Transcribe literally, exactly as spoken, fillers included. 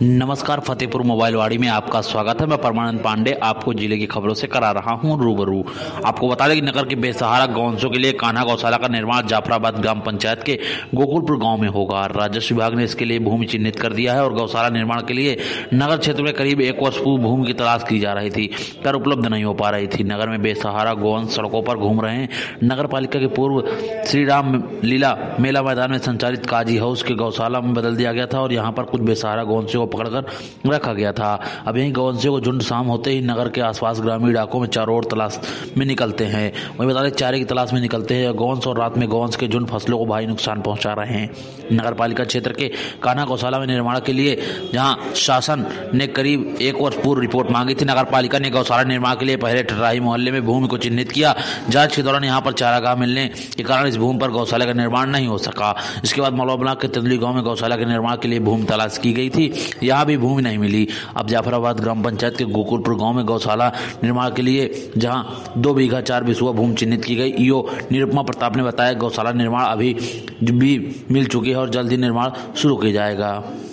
नमस्कार, फतेहपुर मोबाइल वाड़ी में आपका स्वागत है। मैं परमानंद पांडे आपको जिले की खबरों से करा रहा हूं रूबरू। आपको बता दें कि नगर के बेसहारा गौवंशों के लिए कान्हा गौशाला का निर्माण जाफराबाद ग्राम पंचायत के गोकुलपुर गांव में होगा। राजस्व विभाग ने इसके लिए भूमि चिन्हित कर दिया है और गौशाला निर्माण के लिए नगर क्षेत्र में करीब एक वर्ष पूर्व भूमि की तलाश की जा रही थी, पर उपलब्ध नहीं हो पा रही थी। नगर में बेसहारा गौवंश सड़कों पर घूम रहे हैं। नगर पालिका के पूर्व श्री राम लीला मेला मैदान में संचालित काजी हाउस के गौशाला में बदल दिया गया था और यहाँ पर कुछ बेसहारा गौवंशों को पकड़कर रखा गया था। अब यही गौवंशों को झुंड शाम होते ही नगर के आसपास ग्रामीण इलाकों में चारों ओर तलाश में निकलते हैं। वही बता दें, चारे की तलाश में निकलते हैं गौवंश और रात में गौवंश के झुंड फसलों को भारी नुकसान पहुंचा रहे हैं। नगर पालिका क्षेत्र के कान्हा गौशाला में निर्माण के लिए जहां शासन ने करीब एक वर्ष पूर्व रिपोर्ट मांगी थी, नगर पालिका ने गौशाला निर्माण के लिए पहले ठटराही मोहल्ले में भूमि को चिन्हित किया। जांच के दौरान यहां पर चारागाह मिलने के कारण इस भूमि पर गौशाला का निर्माण नहीं हो सका। इसके बाद मलवा ब्लॉक के तेंदुली गांव में गौशाला के निर्माण के लिए भूमि तलाश की गई थी, यहाँ भी भूमि नहीं मिली। अब जाफराबाद ग्राम पंचायत के गोकुलपुर गांव में गौशाला निर्माण के लिए जहां दो बीघा चार बिसुआ भूमि चिन्हित की गई। ईओ निरुपमा प्रताप ने बताया गौशाला निर्माण अभी भी मिल चुकी है और जल्द ही निर्माण शुरू किया जाएगा।